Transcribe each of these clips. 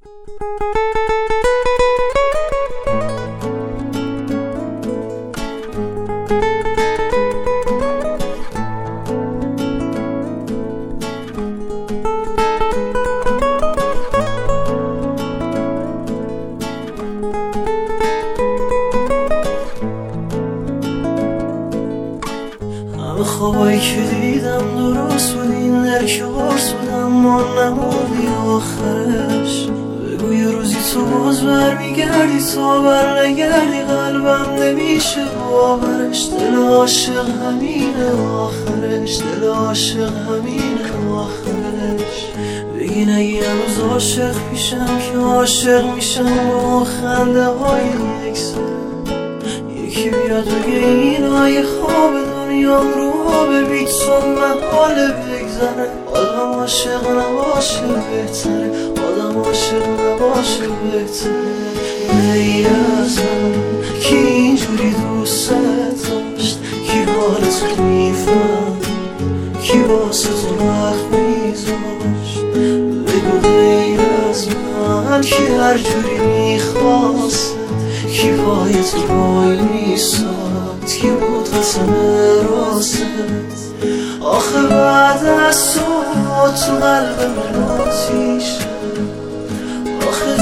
همه خوابایی که دیدم درست بود، این درک قرص بود، اما نموندی آخرش. بگو یه روزی تو باز برمیگردی، تا بر نگردی قلبم نمیشه باورش. دل عاشق همینه آخرش، دل عاشق همینه آخرش. بگی نگی هنوز عاشق پیشم که عاشق میشم با خنده های یک سر. یکی بیاد بگه اینای خواب دنیام رو بی تو محاله بگذره. آدم عاشق نباشه بهتره، آدم عاشق نباشه بهتره. غیر از من کی اینجوری دوست داشت، کی حالت میفهم، کی واسه تو وقت میذاشت. بگو غیر از من کی هر جوری میخواست، کی پای تو وای میساد، کی بود قسم راست. آخه بعد از تو قلب من آتیشه، آخه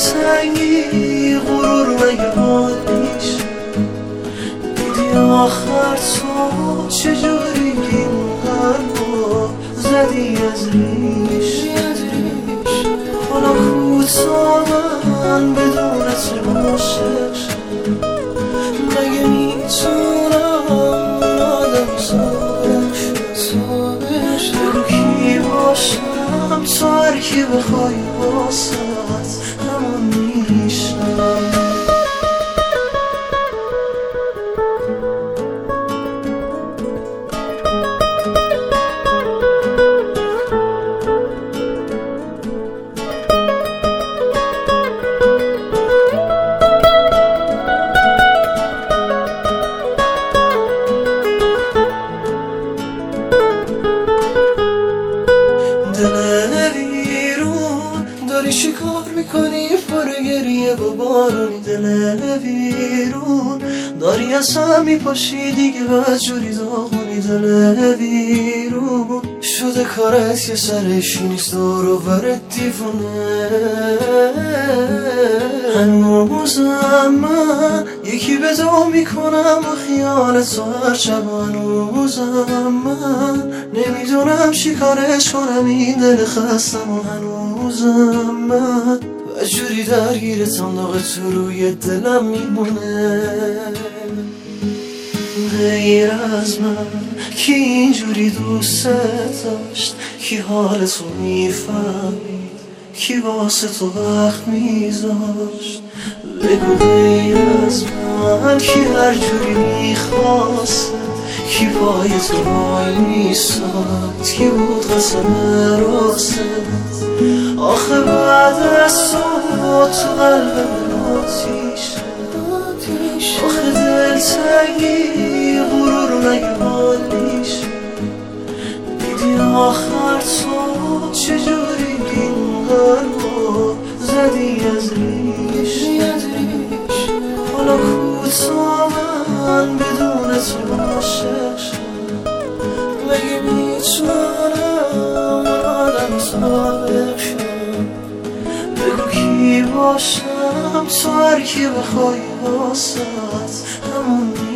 دلتنگی غرور مگه حال میشه. دیدی آخر تو چجوری این قلبو زدی از ریش. حالا کوتا من بدون تو عاشق شدم، مگه میتونم آدم سابق شد. بگو کی باشم تو هرکی بخوای واسط همون میشم. دل ویرون داری شکار میکنی پر گریه با بارونی. دل ویرون داری از هم میپاشی دیگه بدجوری داغونی. دل ویرون شده کارت یه سرش نیست، دور و برت دیوونه. هنوزم من یکی به دو میکنم با خیال تو هر شب. هنوزم من نمیدونم چی کارش کنم این دل خستم. و هنوزم من بدجوری درگیرتم، داغ تو روی دلم میمونه. غیر از من کی اینجوری دوست داشت، کی حال تو میفهمید، کی واسه تو وقت میذاشت. بگو غیر از من کی هر جوری میخواست، کی پای تو وای میساد، کی بود قسم راست. آخه بعد از تو قلب من آتیشه، آخه دلتنگی غرور مگه حال میشه. دیدی آخر تو چجوری این قلبو زدی از ریش. حالا کوتا من بدون تو عاشق شدم، مگه میتونم آدم سابق شدم. بگو کی باشم تو هرکی بخوای واسط همون